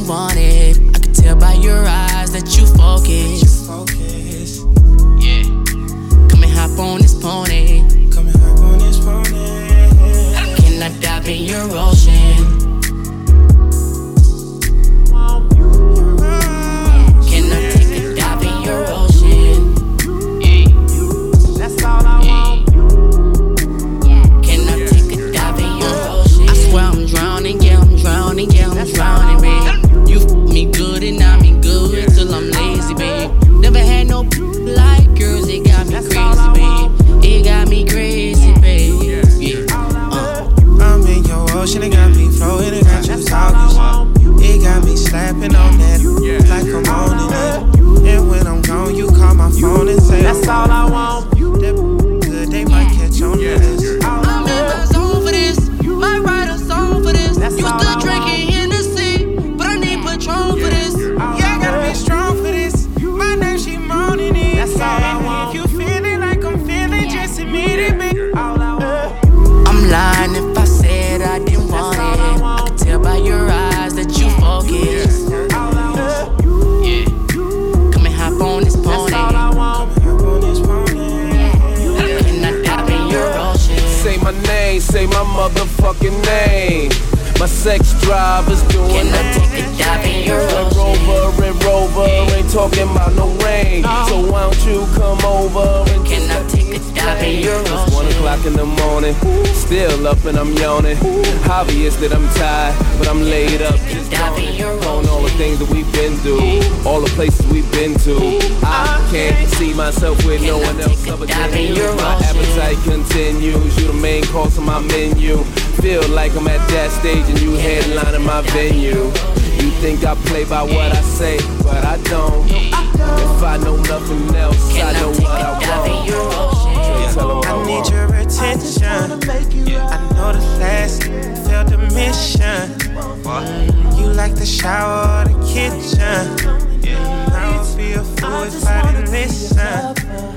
want it. I can tell by your eyes that you focus. Yeah. Come and hop on this pony. Can I dive in your ocean? Can I take a dive in your ocean? That's all I want. Can I take a dive in your ocean? I swear I'm drowning, yeah, I'm drowning, yeah, I'm drowning, babe. You f me good and I me good till I'm lazy, babe. Never had no like girls, it got me crazy, babe. It got me crazy, babe. Yeah. I'm in your ocean, it got me floating, it got you talking. It got me slapping on that like I'm owning it. And when I'm gone, you call my phone and say that's all I want. That good, they might catch on to this. I'm in my zone for this. Might write a song for this. Used to drinking Hennessy, but I need Patron for this. Yeah, I gotta be strong for this. My name, she moaning it. That's all I want. If you feeling like I'm feeling, just admit it, baby. I'm lying if I said I didn't want it. I can tell by your eyes that you focus. Yeah. Come and hop on this pony. Can I dive in your ocean? Say my name, say my motherfucking name. My sex drive is doing Can I take a dive in your ocean? Red Rover, ain't talking about no rain. So why don't you come over and Can I take a dive in your It's ocean? 1 o'clock in the morning, still up and I'm yawning. Obvious that I'm tired, but I'm laid up. Just Dive in your on all the things that we've been through, all the places we've been to. I can't see myself with no one else other than you. My appetite continues, you the main course on my menu. Feel like I'm at that stage and you headlining my venue. You think I play by what I say, but I don't. If I know nothing else, I know what I want. I need your attention. I know the last failed the mission. You like the shower or the kitchen. I would be a fool if I didn't listen.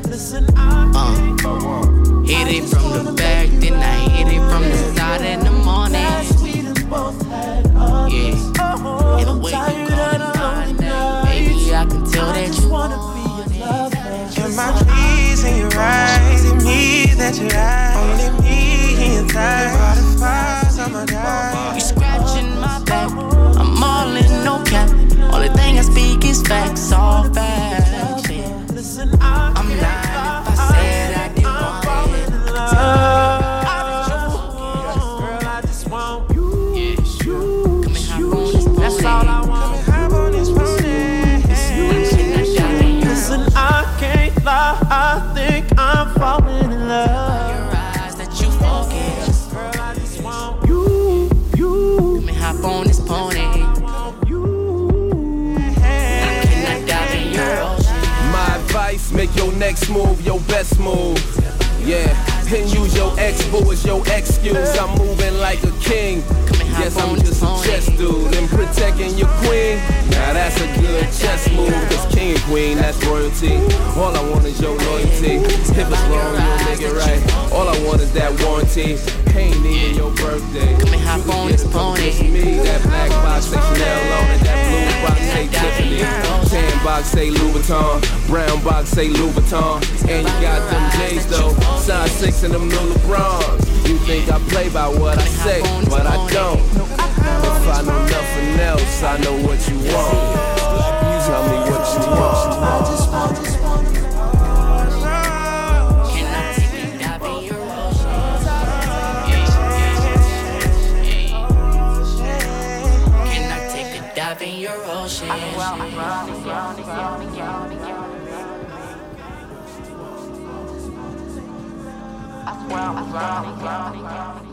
Hit it from the back, then I hit it from the side in the morning. Yeah, and the way you calling my name, baby, I can tell that you want it. You're my please and you're right. Is it me that you like? Only me and tired. Butterflies on my diet. You scratching my back, I'm all in, no cap. Only thing I speak is facts, all facts. Yeah. I'm lying if I said I didn't want it. Girl, I just want you. Yeah, come and hop on this pony. That's all I want. Come and hop on this pony. Listen, I can't lie, I think I'm falling in love. your eyes that you focus. Girl, I just want you. Come and hop on this pony. Can I dive in your ocean? My advice, make your next move your best move. Yeah, and use your ex-boo as your excuse. I'm moving like a king. Yes, I'm just a chess dude. And protecting your queen, now that's a good chess move. Cause king and queen, that's royalty. All I want is your loyalty. If it's wrong, you'll make it right. All I want is that warranty. Ain't even your birthday. Come and hop on this pony. It's me, that black box say Chanel on it, that blue box say Tiffany, tan box say Louis Vuitton, brown box say Louis Vuitton, and you got them J's though, size 6 and them new LeBrons. You think I play by what I say, but I don't. If I know nothing else, I know what you want. Tell me what you want. Can I take a dive in your ocean? Can I take a dive in your ocean? I swear I'm